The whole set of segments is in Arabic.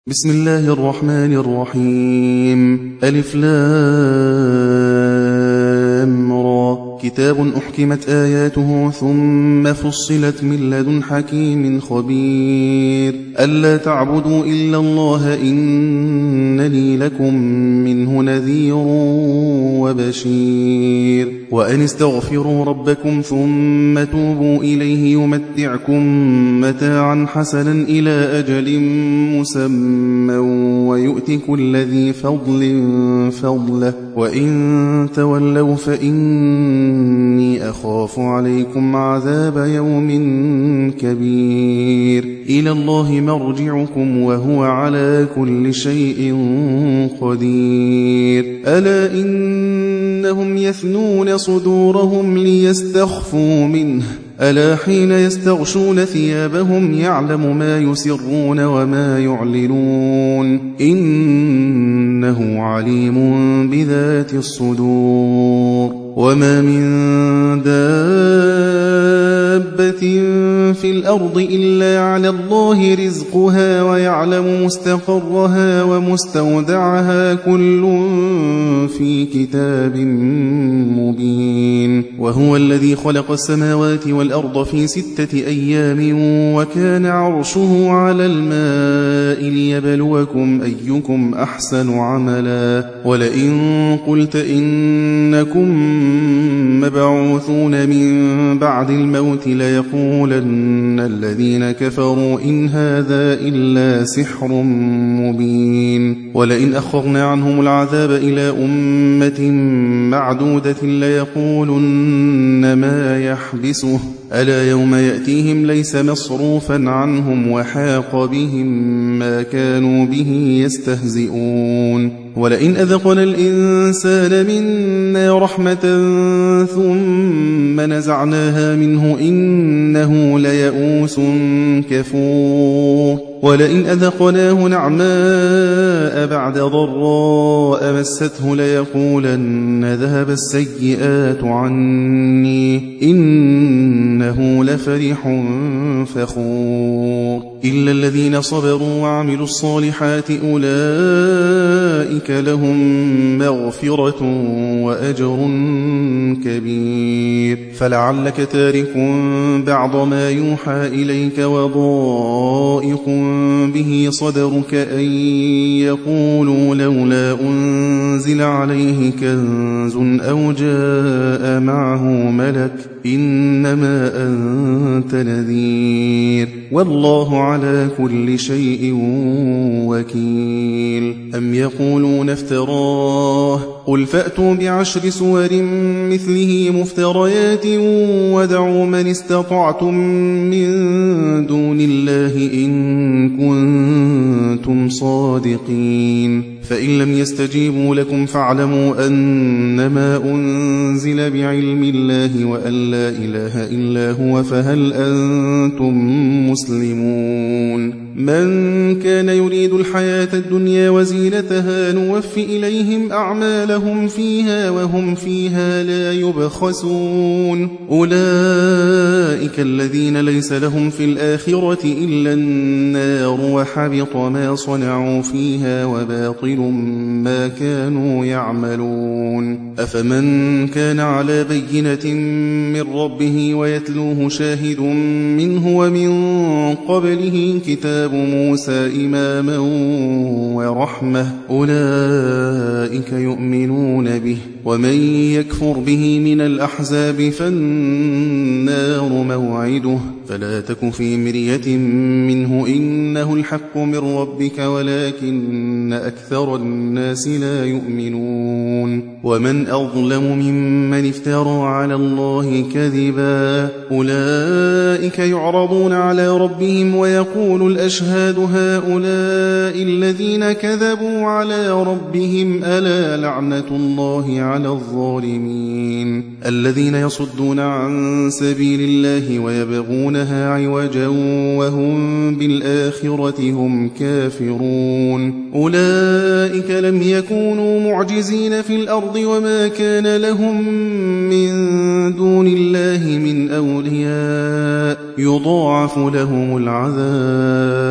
بسم الله الرحمن الرحيم. ألف لام را. كتاب أحكمت آياته ثم فصلت من لدن حكيم خبير. ألا تعبدوا إلا الله إنني لكم منه نذير وبشير. وأن استغفروا ربكم ثم توبوا إليه يمتعكم متاعا حسنا إلى أجل مسمى ويؤت كل ذي فضل فضله وإن تولوا فإني أخاف عليكم عذاب يوم كبير. إلى الله مرجعكم وهو على كل شيء قدير. ألا إنهم يثنون صدورهم ليستخفوا منه ألا حين يستغشون ثيابهم يعلم ما يسرون وما يعلنون إنه عليم بذات الصدور. وما من دابة في الأرض إلا على الله رزقها ويعلم مستقرها ومستودعها كل في كتاب مبين. وهو الذي خلق السماوات والأرض في 6 أيام وكان عرشه على الماء ليبلوكم أيكم أحسن عملا. ولئن قلت إنكم مبعوثون من بعد الموت ليقولن الذين كفروا إن هذا إلا سحر مبين. ولئن أخرنا عنهم العذاب إلى أمة معدودة ليقولن ما يحبسه ألا يوم يأتيهم ليس مصروفا عنهم وحاق بهم ما كانوا به يستهزئون. ولئن أذقنا الإنسان منا رحمة ثم نزعناها منه إنه ليئوس كفور. ولئن أذقناه نعماء بعد ضراء مسته ليقولن ذهب السيئات عني إنه لفرح فخور. إلا الذين صبروا وعملوا الصالحات أولئك لهم مغفرة وأجر كبير. فلعلك تارك بعض ما يوحى إليك وضائق به صدرك أن يقولوا لولا أنزل عليه كنز أو جاء معه ملك إنما أنت نذير والله على كل شيء وكيل. أم يقولون افتراه قل فأتوا ب10 سور مثله مفتريات ودعوا من استطعتم من دون الله إن كنتم صادقين. فإن لم يستجيبوا لكم فاعلموا أنما أنزل بعلم الله وأن لا إله إلا هو فهل أنتم مسلمون. من كان يريد الحياة الدنيا وزينتها نوف إليهم أعمالهم فيها وهم فيها لا يبخسون. أولئك الذين ليس لهم في الآخرة إلا النار وحبط ما صنعوا فيها وباطل ما كانوا يعملون. أفمن كان على بينة من ربه ويتلوه شاهد منه ومن قبله كتاب موسى إماما ورحمة أولئك يؤمنون به. ومن يكفر به من الأحزاب فالنار موعده فلا تك في مرية منه إنه الحق من ربك ولكن أكثر الناس لا يؤمنون. ومن أظلم ممن افترى على الله كذبا أولئك يعرضون على ربهم ويقول الأشهاد هؤلاء الذين كذبوا على ربهم ألا لعنة الله على الظالمين. الذين يصدون عن سبيل الله ويبغونها عوجا وهم بالآخرة هم كافرون. أولئك لم يكونوا معجزين في الأرض وما كان لهم من دون الله من أولياء يضاعف لهم العذاب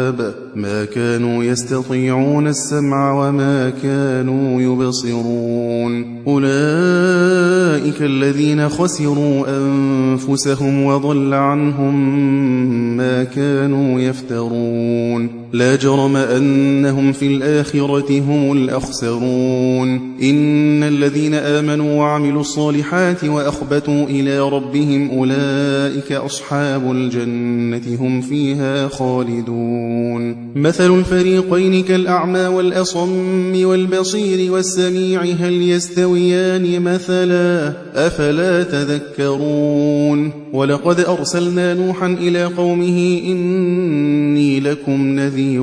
ما كانوا يستطيعون السمع وما كانوا يبصرون أولئك الذين خسروا أنفسهم وضل عنهم ما كانوا يفترون لا جرم أنهم في الآخرة هم الأخسرون إن الذين آمنوا وعملوا الصالحات وأخبتوا إلى ربهم أولئك أصحاب الجنة هم فيها خالدون مثل الفريقين كالأعمى والأصم والبصير والسميع هل يستويان مثلا أفلا تذكرون ولقد أرسلنا نوحا إلى قومه إني لكم نذير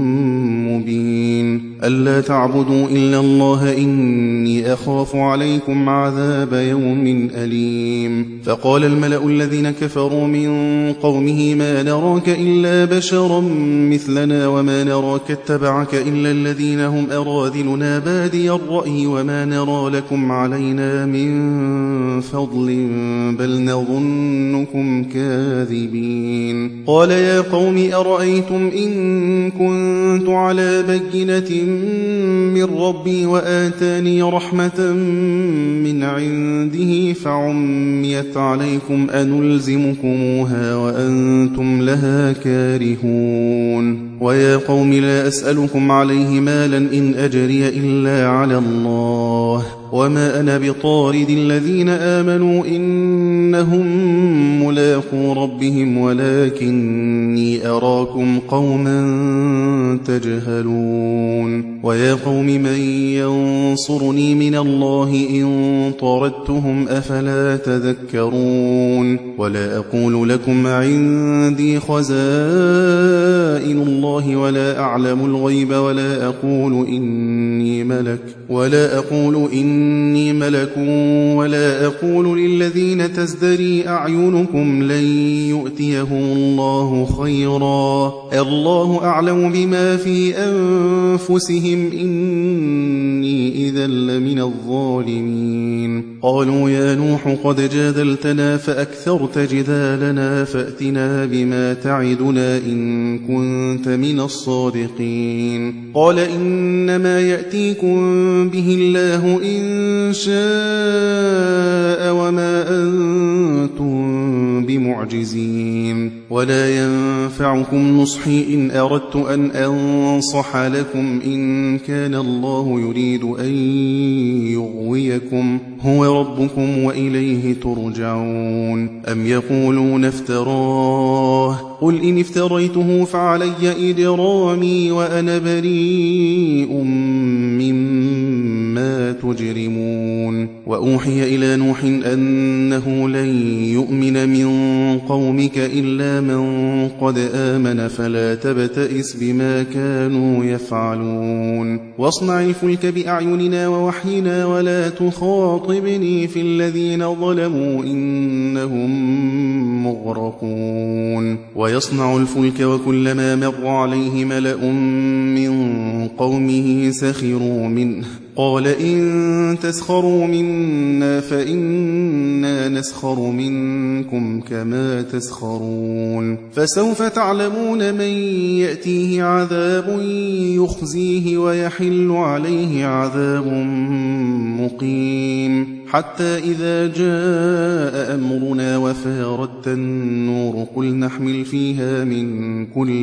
مبين ألا تعبدوا إلا الله إني أخاف عليكم عذاب يوم أليم فقال الملأ الذين كفروا من قومه ما نراك إلا بشرا مثلنا وما نراك اتبعك إلا الذين هم أراذلنا بادي الرأي وما نرى لكم علينا من فضل بل نظنكم كاذبين قال يا قوم أرأيتم إن كنت على بينة من ربي وآتاني رحمة من عنده فعميت عليكم أنلزمكموها وأنتم لها كارهون ويا قوم لا أسألكم عليه مالا إن أجري إلا على الله وما أنا بطارد الذين آمنوا إنهم ملاقو ربهم ولكني أراكم قوما تجهلون ويا قوم من ينصرني من الله إن طردتهم أفلا تذكرون ولا أقول لكم عندي خزائن الله ولا أعلم الغيب ولا أقول إني ملك ولا أقول للذين تزدري أعينكم لن يؤتيهم الله خيرا الله أعلم بما في أنفسهم إني إذا لمن الظالمين قالوا يا نوح قد جادلتنا فأكثرت جدالنا فأتنا بما تعدنا إن كنت من الصادقين قال إنما يأتيكم به الله إن شاء وما أنتم بمعجزين ولا ينفعكم نصحي إن أردت أن أنصح لكم إن كان الله يريد أن يغويكم هو ربكم وإليه ترجعون أم يقولون افتراه قل إن افتريته فعلي إجرامي وأنا بريء مما تجرمون وأوحي إلى نوح أنه لن يؤمن من قومك إلا من قد آمن فلا تبتئس بما كانوا يفعلون واصنع الفلك بأعيننا ووحينا ولا تخاطبني في الذين ظلموا إنهم مغرقون ويصنع الفلك وكلما مر عليه ملأ من قومه سخروا منه قال إن تسخروا منا فإنا نسخر منكم كما تسخرون فسوف تعلمون من يأتيه عذاب يخزيه ويحل عليه عذاب مقيم حتى إذا جاء أمرنا وفارت النور قل نحمل فيها من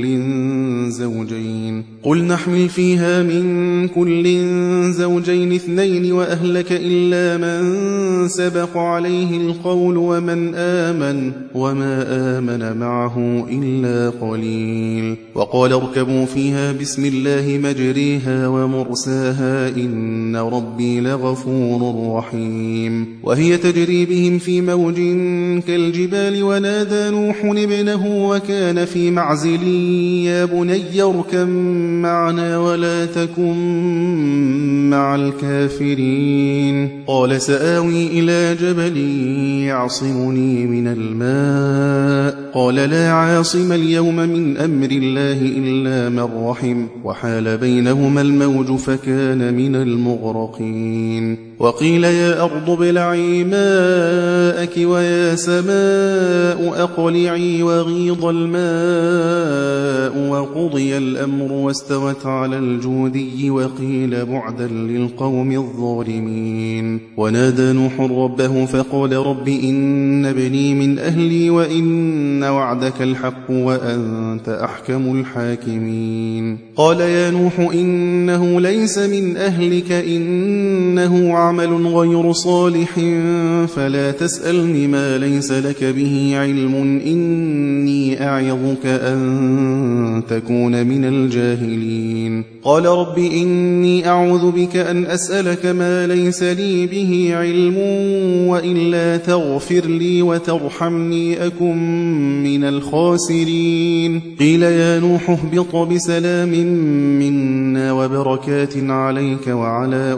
كل زوجين اثنين وأهلك إلا من سبق عليه القول ومن آمن وما آمن معه إلا قليل وقال اركبوا فيها بسم الله مجريها ومرساها إن ربي لغفور رحيم وهي تجري بهم في موج كالجبال ونادى نوح ابنه وكان في معزل يا بني اركب معنا ولا تكن مع الكافرين قال سآوي إلى جبل يعصمني من الماء قال لا عاصم اليوم من أمر الله إلا من رحم وحال بينهما الموج فكان من المغرقين وقيل يا أرض ابلعي ماءك ويا سماء أقلعي وغيض الماء وقضي الأمر واستوت على الجودي وقيل بعدا للقوم الظالمين ونادى نوح ربه فقال رب إن ابني من أهلي وإن وعدك الحق وأنت أحكم الحاكمين قال يا نوح إنه ليس من أهلك إنه عمل غير صالح فلا تسألني ما ليس لك به علم إني أعظك أن تكون من الجاهلين قال رب إني أعوذ بك أن أسألك ما ليس لي به علم وإلا تغفر لي وترحمني أكن من الخاسرين قيل يا نوح اهبط بسلام منا وبركات عليك وعلى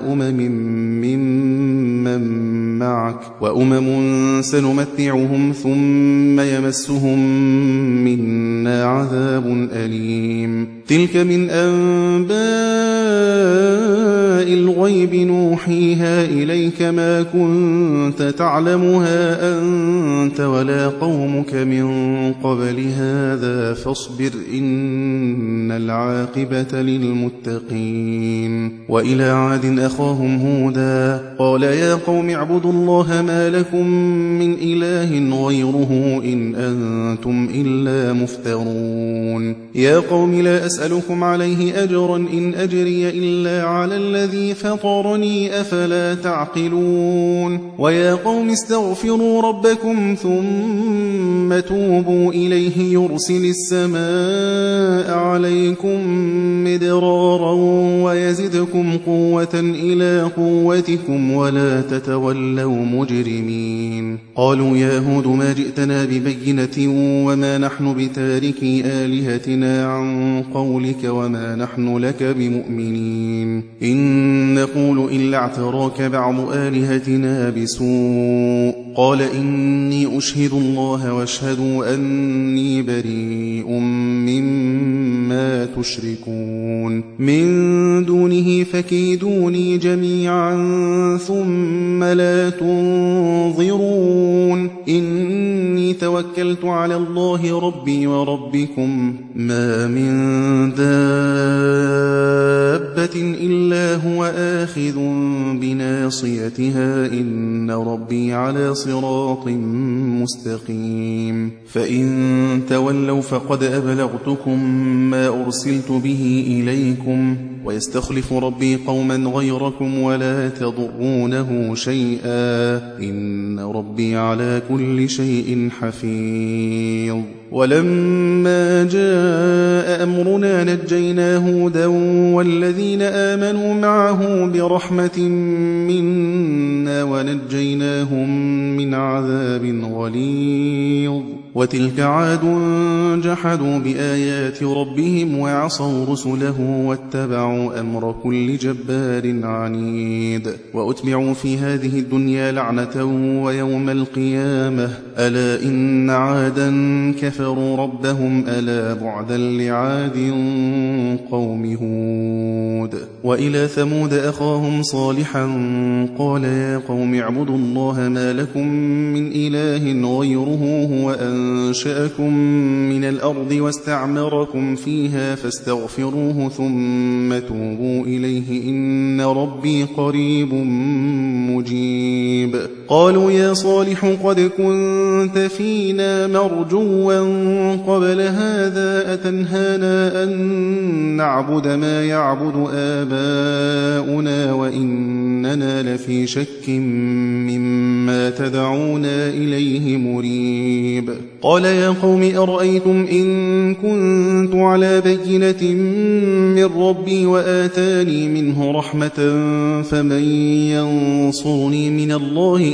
ممن معك وأمم سنمتعهم ثم يمسهم منا عذاب أليم تلك من أنباء الغيب نوحيها إليك ما كنت تعلمها أنت ولا قومك من قبل هذا فاصبر إن العاقبة للمتقين وإلى عاد أخاهم هودا قال يا قوم اعبدوا الله ما لكم من إله غيره إن أنتم إلا مفترون يا قوم لا أسألكم عليه أجرا إن أجري إلا على الذي فطرني أفلا تعقلون ويا قوم استغفروا ربكم ثم توبوا إليه يرسل السماء عليكم مدرارا ويزدكم قوة إلى قوتكم ولا تتولوا مجرمين قالوا يا هود ما جئتنا ببينة وما نحن بتاركي آلهتنا عن قولك وما نحن لك بمؤمنين إن نقول إلا اعتراك بعض آلهتنا بسوء قال إني أشهد الله واشهدوا أني بريء مما تشركون من دونه فكيدوني جميعا ثم لا تنظرون إني توكلت على الله ربي وربكم ما من دابة إلا هو آخذ بناصيتها إن ربي على صراط مستقيم فإن تولوا فقد أبلغتكم ما أرسلت به إليكم ويستخلف ربي قوما غيركم ولا تضرونه شيئا إن ربي على كل شيء حفيظ ولما جاء أمرنا نجينا هودا والذين آمنوا معه برحمة منا ونجيناهم من عذاب غليظ وتلك عاد جحدوا بآيات ربهم وعصوا رسله واتبعوا أمر كل جبار عنيد وأتبعوا في هذه الدنيا لعنة ويوم القيامة ألا إن عادا كفروا ربهم ألا بعدا لعاد قوم هود وإلى ثمود أخاهم صالحا قال يا قوم اعبدوا الله ما لكم من إله غيره هو أنشأكم من الأرض واستعمركم فيها فاستغفروه ثم توبوا إليه إن ربي قريب مجيب قالوا يا صالح قد كنت فينا مرجوا قبل هذا أتنهانا أن نعبد ما يعبد آباؤنا وإننا لفي شك مما تدعونا إليه مريب قال يا قوم أرأيتم إن كنت على بينة من ربي وآتاني منه رحمة فمن ينصرني من الله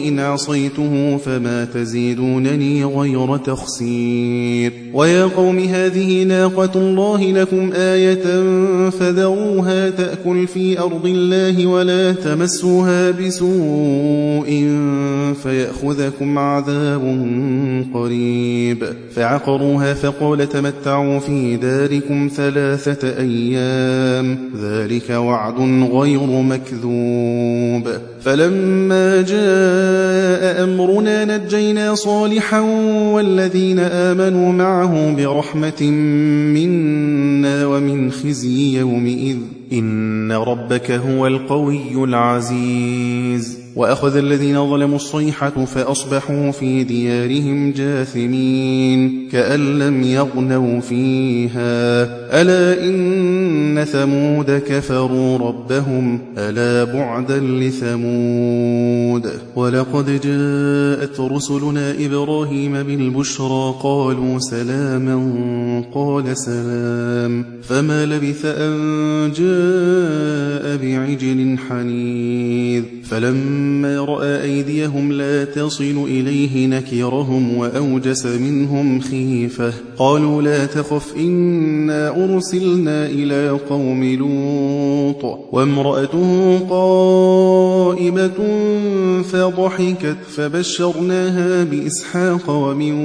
إن عصيته فما تزيدونني غير تخسير ويا قوم هذه ناقة الله لكم آية فذروها تأكل في أرض الله ولا تمسوها بسوء فيأخذكم عذاب قريب فعقروها فقال تمتعوا في داركم 3 أيام ذلك وعد غير مكذوب فلما جاء أمرنا نجينا صالحا والذين آمنوا معه برحمة منا ومن خزي يومئذ إن ربك هو القوي العزيز وأخذ الذين ظلموا الصيحة فأصبحوا في ديارهم جاثمين كأن لم يغنوا فيها ألا إن ثمود كفروا ربهم ألا بعدا لثمود ولقد جاءت رسلنا إبراهيم بالبشرى قالوا سلاما قال سلام فما لبث أن جاء بعجل حنيذ فلما رأى أيديهم لا تصل إليه نكرهم وأوجس منهم خيفة قالوا لا تخف إنا أرسلنا إلى قوم لوط وامرأته قائمة فضحكت فبشرناها بإسحاق ومن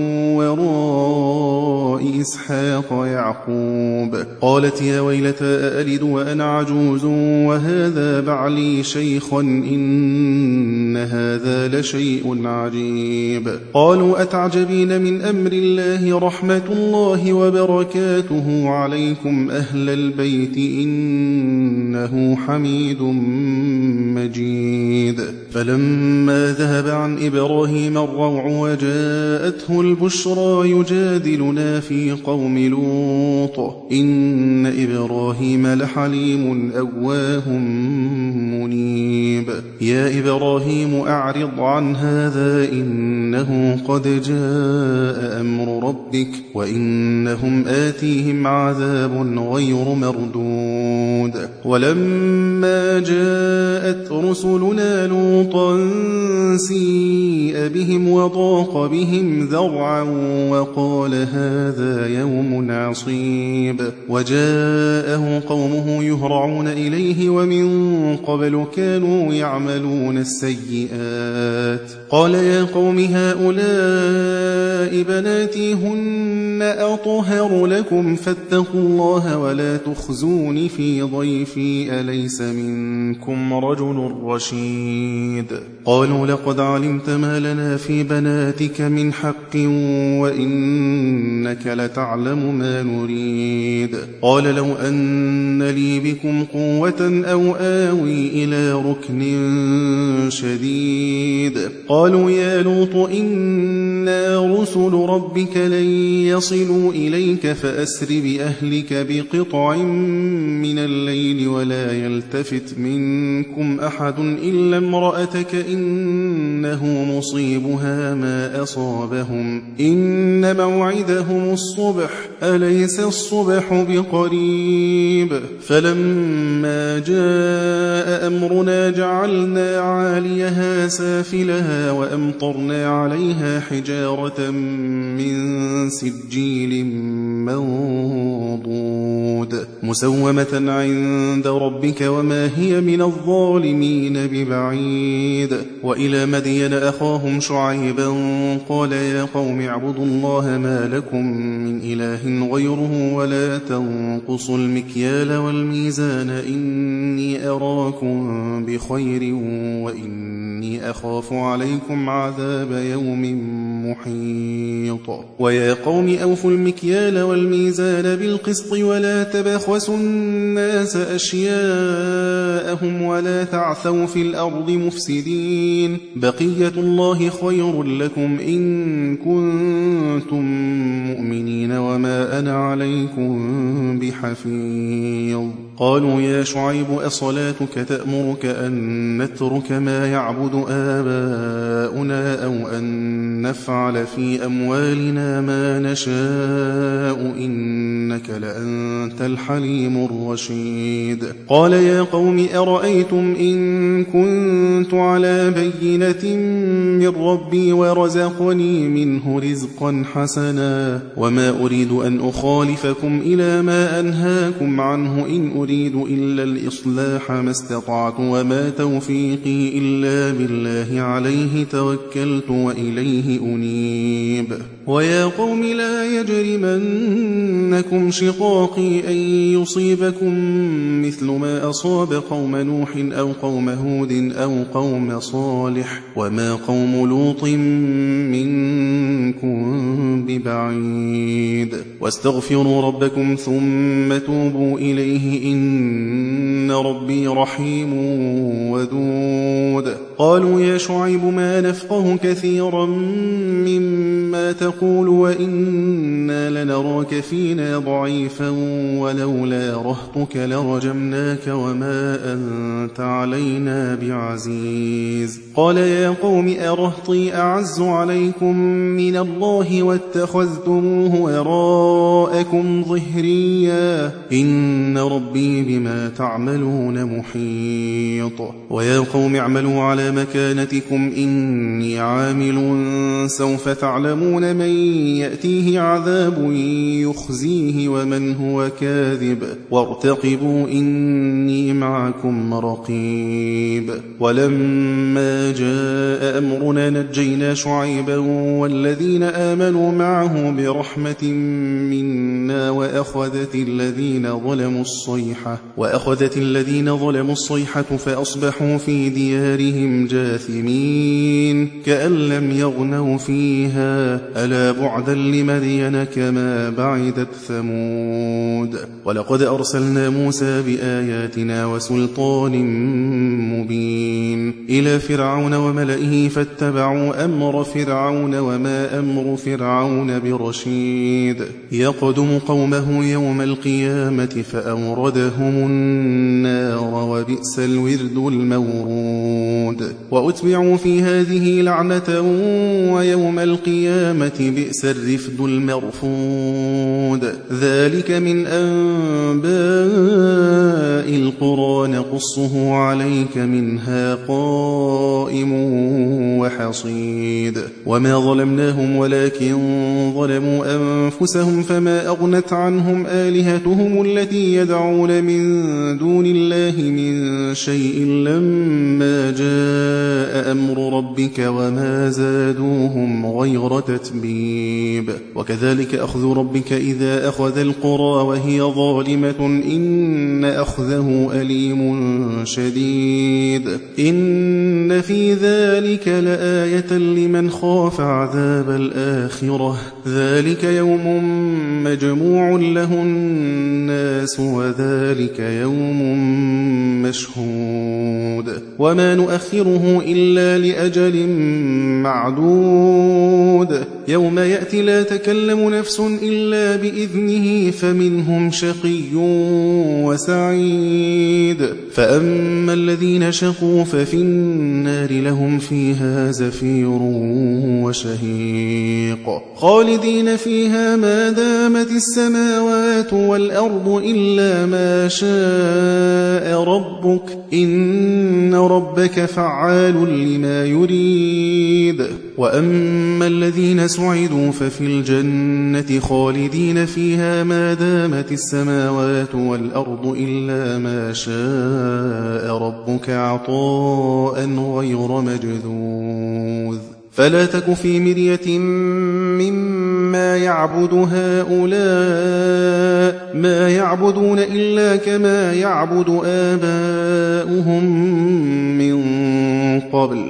وراء إسحاق يعقوب قالت يا ويلتى أألد وأنا عجوز وهذا بعلي شيخا إن هذا لشيء عجيب قالوا أتعجبين من أمر الله رحمة الله وبركاته عليكم أهل البيت إنه حميد مجيد فلما ذهب عن إبراهيم الروع وجاءته البشرى يجادلنا في قوم لوط إن إبراهيم لحليم أواه منيب يا إبراهيم أعرض عن هذا إنه قد جاء أمر ربك وإنهم آتيهم عذاب غير مردود ولما جاءت رسلنا لوطا سيء بهم وضاق بهم ذرعا وقال هذا يوم عصيب وجاءه قومه يهرعون إليه ومن قبل كانوا يعملون السيئات قال يا قوم هؤلاء بناتي هن أطهر لكم فاتقوا الله ولا تخزوني في ضيفي أليس منكم رجل رشيد قالوا لقد علمت ما لنا في بناتك من حق وإنك لتعلم ما نريد قال لو أن لي بكم قوة أو آوي إلى ركن شديد قالوا يا لوط إنا رسل ربك لن يصلوا إليك فأسر بأهلك بقطع من الليل ولا يلتفت منكم أحد إلا امرأتك إنه مصيبها ما أصابهم إن موعدهم الصبح أليس الصبح بقريب فلما جاء أمرنا جعلنا عاليها سافلها وأمطرنا عليها حجارة من سجيل منضود مسومة عند ربك وما هي من الظالمين ببعيد وإلى مدين أخاهم شعيبا قال يا قوم اعبدوا الله ما لكم من إله غيره ولا تنقصوا المكيال والميزان إني أراكم بخير وإني أخاف عليكم عذاب يوم محيط ويا قوم أوفوا المكيال والميزان بالقسط ولا تبخسوا الناس أشياءهم ولا تعثوا في الأرض مفسدين بقية الله خير لكم إن كنتم مؤمنين وما أنا عليكم بحفيظ قالوا يا شعيب أصلاتك تأمرك أن نترك ما يعبد آباؤنا أو أن نفعل في أموالنا ما نشاء إنك لأنت الحليم الرشيد قال يا قوم أرأيتم إن كنت على بينة من ربي ورزقني منه رزقا حسنا وما أريد أن أخالفكم إلى ما أنهاكم عنه إن أريد إلا الإصلاح ما استطعت وما توفيقي إلا بالله عليه توكلت وإليه أنيب ويا قوم لا يجرمنكم شقاقي أن يصيبكم مثل ما أصاب قوم نوح أو قوم هود أو قوم صالح وما قوم لوط منكم ببعيد واستغفروا ربكم ثم توبوا إليه إن ربي رحيم ودود قالوا يا شعيب ما نفقه كثيرا مما تقول وإنا لنراك فينا ضعيفا ولولا رهطك لرجمناك وما أنت علينا بعزيز قال يا قوم أرهطي أعز عليكم من الله واتخذتموه وراءكم ظهريا إن ربي بما تعملون محيط ويا قوم اعملوا على مكانتكم إني عامل سوف تعلمون من يأتيه عذاب يخزيه ومن هو كاذب وارتقبوا إني معكم رقيب ولما جاء أمرنا نجينا شعيبا والذين آمنوا معه برحمة منا وأخذت الذين ظلموا الصيحة فأصبحوا في ديارهم جاثمين كأن لم يغنوا فيها ألا بعدا لمدين كما بعدت ثمود ولقد أرسلنا موسى بآياتنا وسلطان مبين إلى فرعون وملئه فاتبعوا أمر فرعون وما أمر فرعون برشيد يقدم قومه يوم القيامة فأوردهم النار وبئس الورد المورود وأتبعوا في هذه لعنة ويوم القيامة بئس الرفد المرفود ذلك من أنباء القرى نقصه عليك منها قائم وحصيد وما ظلمناهم ولكن ظلموا أنفسهم فما أغنت عنهم آلهتهم التي يدعون من دون الله من شيء لما جاء أمر ربك وما زادوهم غير تتبيب وكذلك أخذ ربك إذا أخذ القرى وهي ظالمة إن أخذه أليم شديد إن في ذلك لآية لمن خاف عذاب الآخرة ذلك يوم مجموع له الناس وذلك يوم مشهود وما نؤخره إلا لأجل معدود يوم يأتي لا تكلم نفس إلا بإذنه فمنهم شقي وسعيد فأما الذين شقوا ففي النار لهم فيها زفير وشهيق خالدين فيها ما دامت السماوات والأرض إلا ما شاء ربك إن ربك فعال لما يريد وأما الذين سعدوا ففي الجنة خالدين فيها ما دامت السماوات والأرض إلا ما شاء ربك عطاء غير مجذوذ فلا تك في مرية مما يعبد هؤلاء ما يعبدون إلا كما يعبد آباؤهم من قبل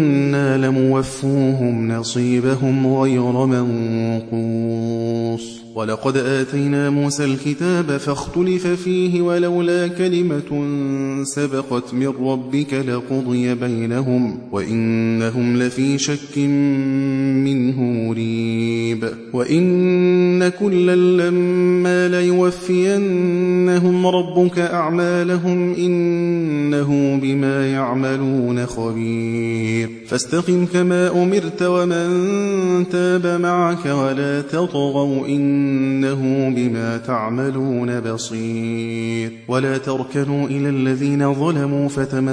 وإنا لموفوهم نصيبهم غير منقوص ولقد آتينا موسى الكتاب فاختلف فيه ولولا كلمة سبقت من ربك لقضي بينهم وإنهم لفي شك منه مريب وإن كلا لما ليوفينهم ربك أعمالهم إنه بما يعملون خبير فاستقم كما أمرت ومن تاب معك ولا تطغوا إنه بما تعملون بصير ولا تركنوا إلى الذين ظلموا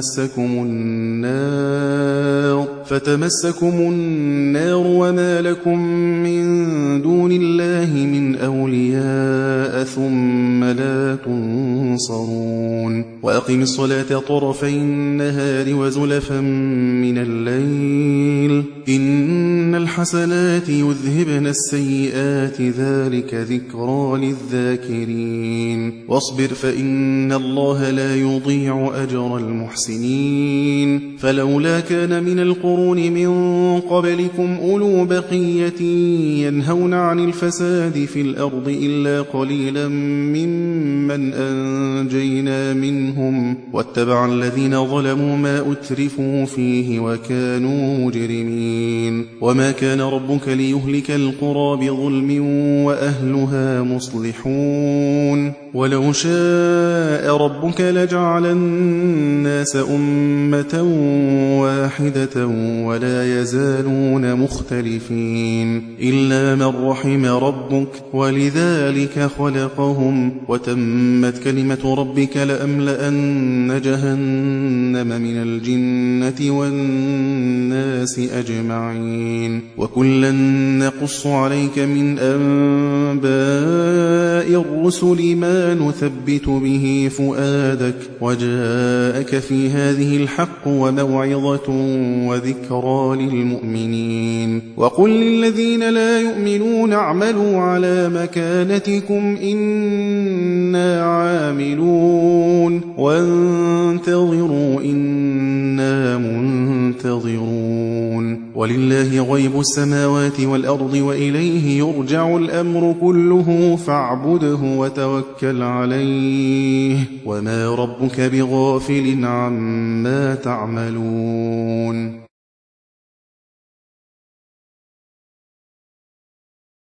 فتمسكم النار وما لكم من دون الله من أولياء ثم لا تنصرون وأقم الصلاة طرفي النهار وزلفا من الليل إن الحسنات يذهبن السيئات ذلك ذكرى للذاكرين واصبر فإن الله لا يضيع أجر المحسنين فلولا كان من القرون من قبلكم أولو بقية ينهون عن الفساد في الأرض إلا قليلا ممن أنجينا منهم واتبع الذين ظلموا ما أترفوا فيه وكانوا مجرمين وما كان ربك ليهلك القرى بظلم وأهلها مصلحون ولو شاء ربك لجعل الناس أمة واحدة ولا يزالون مختلفين إلا من رحم ربك ولذلك خلقهم وتمت كلمة ربك لأملأن جهنم من الجنة والناس أجمعين وكلا نقص عليك من أنباء الرسل ما نثبت به فؤادك وجاءك في هذه الحق وموعظة وذكرى للمؤمنين وقل للذين لا يؤمنون اعملوا على مكانتكم إنا عاملون وانتظروا إنا منتظرون ولله غيب السماوات والأرض وإليه يرجع الأمر كله فاعبده وتوكل عليه وما ربك بغافل عما تعملون